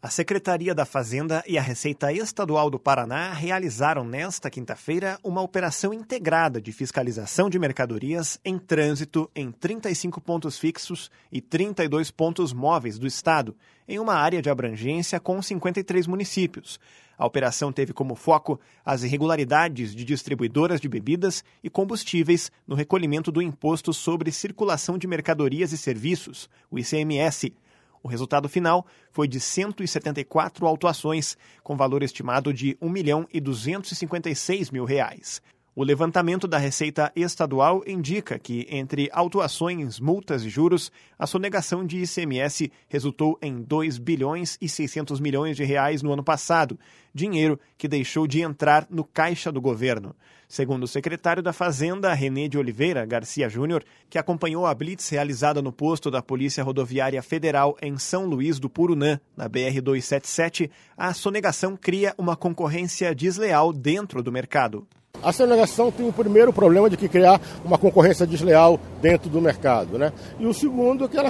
A Secretaria da Fazenda e a Receita Estadual do Paraná realizaram nesta quinta-feira uma operação integrada de fiscalização de mercadorias em trânsito em 35 pontos fixos e 32 pontos móveis do estado, em uma área de abrangência com 53 municípios. A operação teve como foco as irregularidades de distribuidoras de bebidas e combustíveis no recolhimento do Imposto sobre Circulação de Mercadorias e Serviços, o ICMS. O resultado final foi de 174 autuações, com valor estimado de R$ 1.256.000. O levantamento da Receita Estadual indica que, entre autuações, multas e juros, a sonegação de ICMS resultou em R$ 2,6 bilhões no ano passado, dinheiro que deixou de entrar no caixa do governo. Segundo o secretário da Fazenda, René de Oliveira Garcia Júnior, que acompanhou a blitz realizada no posto da Polícia Rodoviária Federal em São Luís do Purunã, na BR-277, a sonegação cria uma concorrência desleal dentro do mercado. A sonegação tem o primeiro problema de que criar uma concorrência desleal dentro do mercado, né? E o segundo é que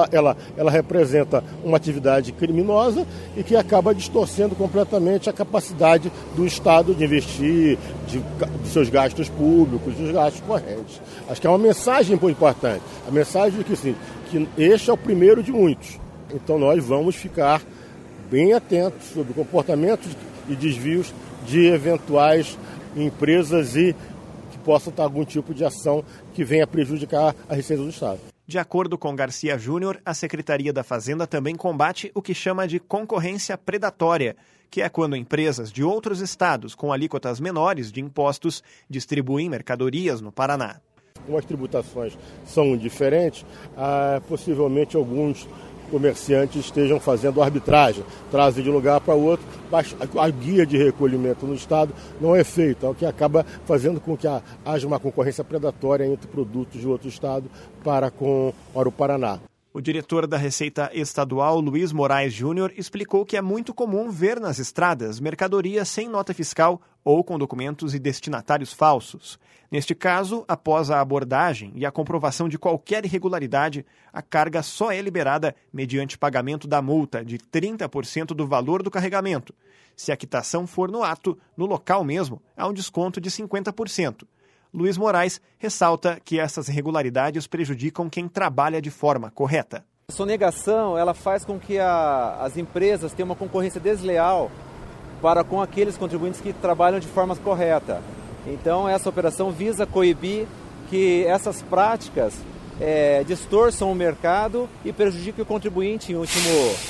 ela representa uma atividade criminosa e que acaba distorcendo completamente a capacidade do Estado de investir, de seus gastos públicos, dos gastos correntes. Acho que é uma mensagem muito importante. A mensagem de que, sim, que este é o primeiro de muitos. Então nós vamos ficar bem atentos sobre o comportamento e desvios de eventuais empresas e que possam ter algum tipo de ação que venha prejudicar a receita do Estado. De acordo com Garcia Júnior, a Secretaria da Fazenda também combate o que chama de concorrência predatória, que é quando empresas de outros estados com alíquotas menores de impostos distribuem mercadorias no Paraná. Como as tributações são diferentes, possivelmente alguns comerciantes estejam fazendo arbitragem, trazem de um lugar para o outro, mas a guia de recolhimento no Estado não é feita, o que acaba fazendo com que haja uma concorrência predatória entre produtos de outro Estado para o Paraná. O diretor da Receita Estadual, Luiz Moraes Júnior, explicou que é muito comum ver nas estradas mercadorias sem nota fiscal ou com documentos e destinatários falsos. Neste caso, após a abordagem e a comprovação de qualquer irregularidade, a carga só é liberada mediante pagamento da multa de 30% do valor do carregamento. Se a quitação for no ato, no local mesmo, há um desconto de 50%. Luiz Moraes ressalta que essas irregularidades prejudicam quem trabalha de forma correta. A sonegação ela faz com que as empresas tenham uma concorrência desleal para com aqueles contribuintes que trabalham de forma correta. Então essa operação visa coibir que essas práticas distorçam o mercado e prejudiquem o contribuinte em último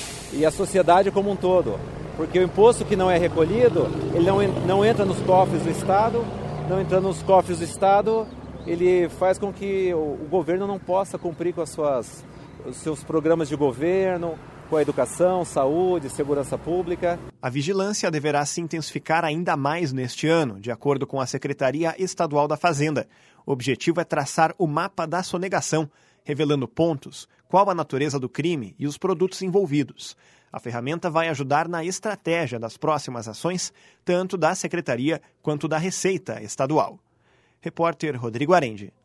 e a sociedade como um todo. Porque o imposto que não é recolhido, ele não entra nos cofres do Estado. Não entrando nos cofres do Estado, ele faz com que o governo não possa cumprir com os seus programas de governo, com a educação, saúde, segurança pública. A vigilância deverá se intensificar ainda mais neste ano, de acordo com a Secretaria Estadual da Fazenda. O objetivo é traçar o mapa da sonegação, revelando pontos, qual a natureza do crime e os produtos envolvidos. A ferramenta vai ajudar na estratégia das próximas ações, tanto da Secretaria quanto da Receita Estadual. Repórter Rodrigo Arendi.